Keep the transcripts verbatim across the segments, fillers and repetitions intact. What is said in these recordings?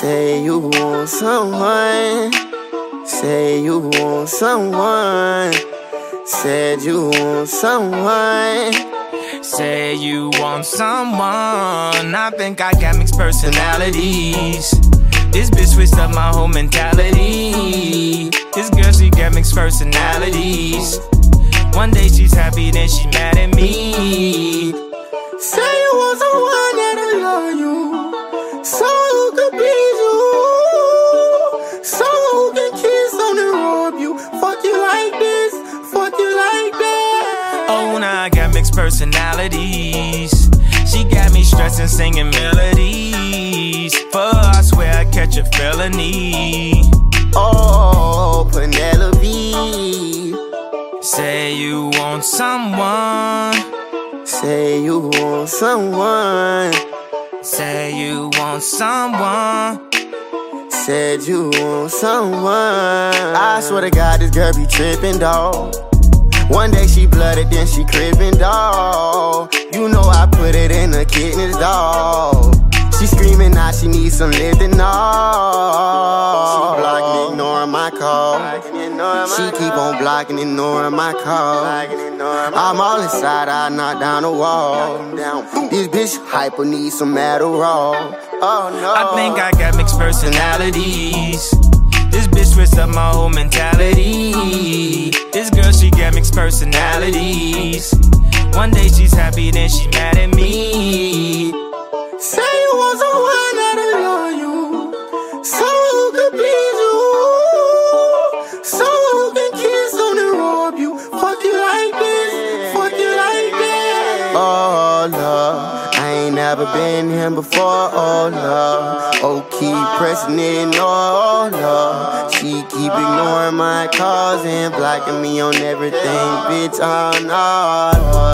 Say you want someone. Say you want someone. Said you want someone. Say you want someone. I think I got mixed personalities. This bitch switched up my whole mentality. This girl, she got mixed personalities. One day she's happy, then she mad at me. Say you want someone that'll love you, someone who could please you, someone who can kiss on and rob you. Fuck you like this, fuck you like that. Oh, now I got mixed personalities. She got me stressing, singing melodies. For her, I swear I catch a felony. Oh, Penelope. Say you want someone. Say you want someone. Say you want someone. Said you want someone. I swear to God, this girl be trippin', dawg. One day she blooded, then she cribbin', dawg. You know I put it in her kidneys, dawg. She screamin' now she needs some living, dawg. She blocking, ignoring my call. She keep on blocking, ignoring my call. I'm all inside, I knock down the wall. This bitch hyper needs some Adderall. Oh no. I think I got mixed personalities. This bitch switched up my whole mentality. This girl, she got mixed personalities. One day she's happy, then she mad at me. Say you want someone that'll love you, someone who could please you, someone who can kiss on and rob you. Fuck you like this, fuck you like that. Oh Lord, I ain't never been here before. Oh Lord, oh keep pressing it, oh Lord. She keep ignoring my calls and blocking me on everything, bitch. Oh no,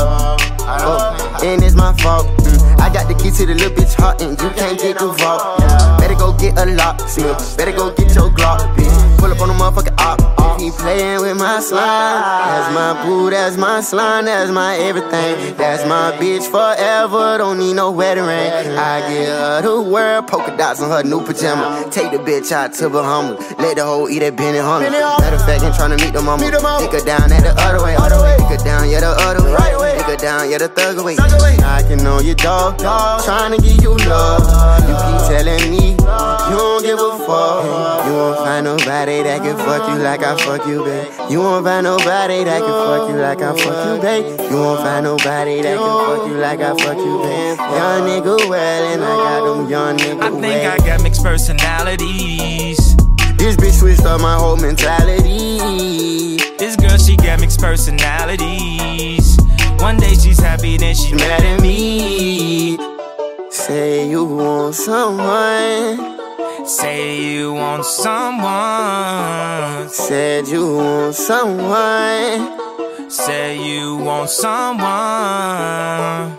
oh, and it's my fault. Mm. I got the key to the little bitch heart and you can't get the vault. Better go get a lock, see. Better go get your Glock, bitch. Pull up on the motherfucking op. He playin' with my slime. That's my boo, that's my slime, that's my everything. That's my bitch forever, don't need no wedding ring. I give her the world, polka dots on her new pajama. Take the bitch out to Bahamas, let the hoe eat that Benny Hunter. Matter of fact, ain't tryna meet the mama. Take her down at the other way. Take her down, yeah, the other way. Take her down, yeah, the thug away. Knocking on your door, tryna give you love. You keep telling me you don't give a fuck. You won't find nobody that can fuck you like I fuck you, babe. You won't find nobody that can fuck you like I fuck you, babe. You won't find nobody that can fuck you like I fuck you, babe. Young nigga well, and I got them young nigga I think well. I got mixed personalities. This bitch switched up my whole mentality. This girl, she got mixed personalities. One day she's happy, then she mad at me. Say you want someone. Say you want someone. Said you want someone. Say you want someone.